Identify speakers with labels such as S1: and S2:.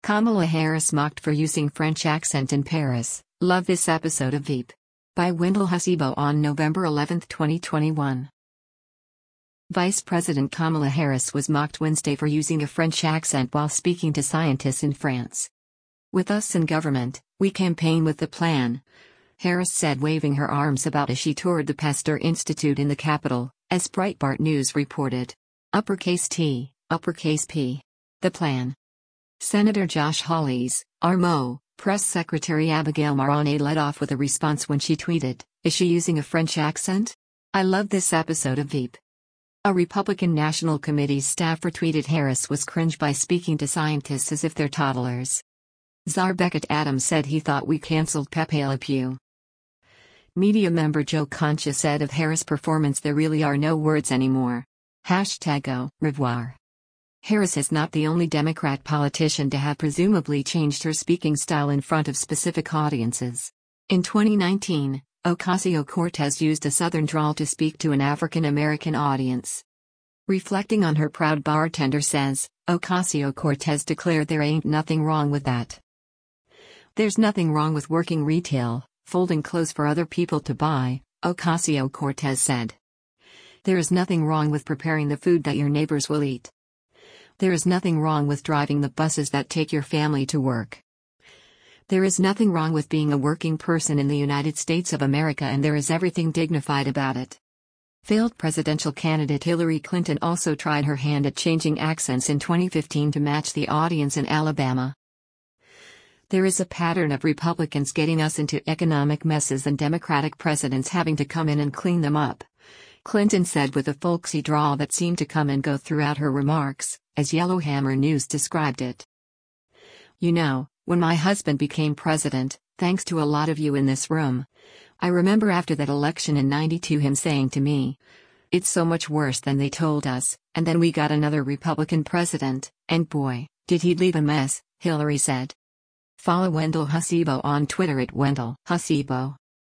S1: Kamala Harris mocked for using French accent in Paris. Love this episode of Veep. By Wendell Hasibo on November 11, 2021. Vice President Kamala Harris was mocked Wednesday for using a French accent while speaking to scientists in France. "With us in government, we campaign with the plan," Harris said, waving her arms about as she toured the Pasteur Institute in the capital, as Breitbart News reported. Uppercase T, uppercase P. The plan. Senator Josh Hawley's, RMO, Press Secretary Abigail Marani led off with a response when she tweeted, "Is she using a French accent? I love this episode of Veep." A Republican National Committee staffer tweeted Harris was cringe by speaking to scientists as if they're toddlers. Czar Beckett Adams said he thought we cancelled Pepe Le Pew. Media member Joe Concha said of Harris' performance, "There really are no words anymore. #au revoir." Harris is not the only Democrat politician to have presumably changed her speaking style in front of specific audiences. In 2019, Ocasio-Cortez used a Southern drawl to speak to an African American audience. Reflecting on her proud bartender says, Ocasio-Cortez declared, "There ain't nothing wrong with that. There's nothing wrong with working retail, folding clothes for other people to buy," Ocasio-Cortez said. "There is nothing wrong with preparing the food that your neighbors will eat. There is nothing wrong with driving the buses that take your family to work. There is nothing wrong with being a working person in the United States of America, and there is everything dignified about it." Failed presidential candidate Hillary Clinton also tried her hand at changing accents in 2015 to match the audience in Alabama. "There is a pattern of Republicans getting us into economic messes and Democratic presidents having to come in and clean them up," Clinton said with a folksy drawl that seemed to come and go throughout her remarks, as Yellowhammer News described it. "You know, when my husband became president, thanks to a lot of you in this room, I remember after that election in '92 him saying to me, 'It's so much worse than they told us,' and then we got another Republican president, and boy, did he leave a mess," Hillary said. Follow Wendell Hasibo on Twitter at Wendell Hasibo.